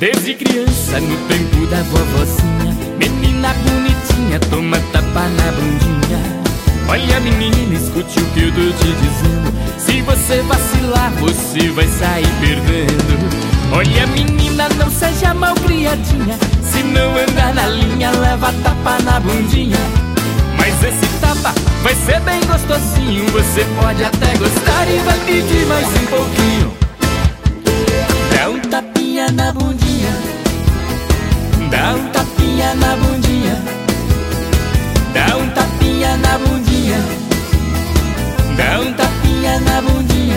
Desde criança, no tempo da vovozinha, menina bonitinha, toma tapa na bundinha. Olha menina, escute o que eu tô te dizendo. Se você vacilar, você vai sair perdendo. Olha menina, não seja malcriadinha. Se não andar na linha, leva tapa na bundinha. Mas esse tapa vai ser bem gostosinho. Você pode até gostar e vai pedir mais um pouquinho. Dá um tapinha na bundinha. Dá um tapinha na bundinha. Dá um tapinha na bundinha. Dá um tapinha na bundinha.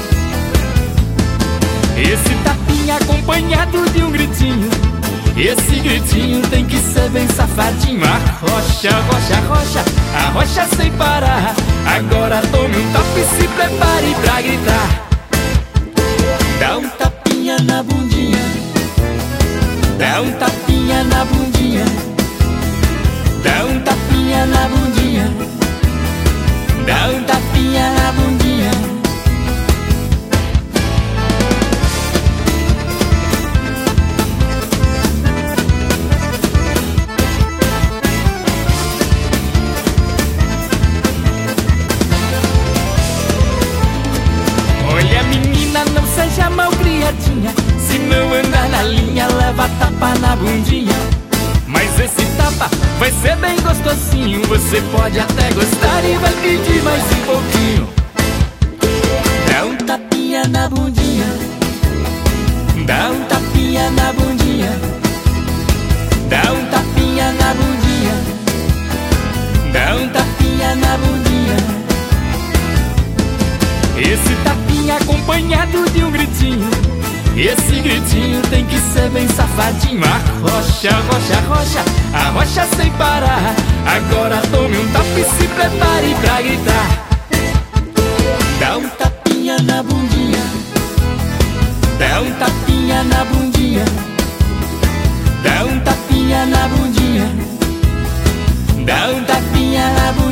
Esse tapinha acompanhado de um gritinho. Esse gritinho tem que ser bem safadinho. Arrocha, arrocha, arrocha, arrocha sem parar. Agora tome um tapa e se prepare pra gritar. Dá um tapinha na bundinha. Dá um tapinha na bundinha. Dá um tapinha na bundinha. Dá um tapinha na bundinha. Olha menina, não seja malcriadinha. Se não andar na linha, leva tapa na bundinha. Mas esse tapa vai ser bem gostosinho. Você pode até gostar e vai pedir mais um pouquinho. Dá um tapinha na bundinha. Dá um tapinha na bundinha. Dá um tapinha na bundinha. Dá um tapinha na bundinha. Esse tapinha acompanhado de um gritinho. Esse gritinho tem que ser bem safadinho. Arrocha, arrocha, arrocha, arrocha sem parar. Agora tome um tapa e se prepare pra gritar. Dá um tapinha na bundinha. Dá um tapinha na bundinha. Dá um tapinha na bundinha. Dá um tapinha na bundinha.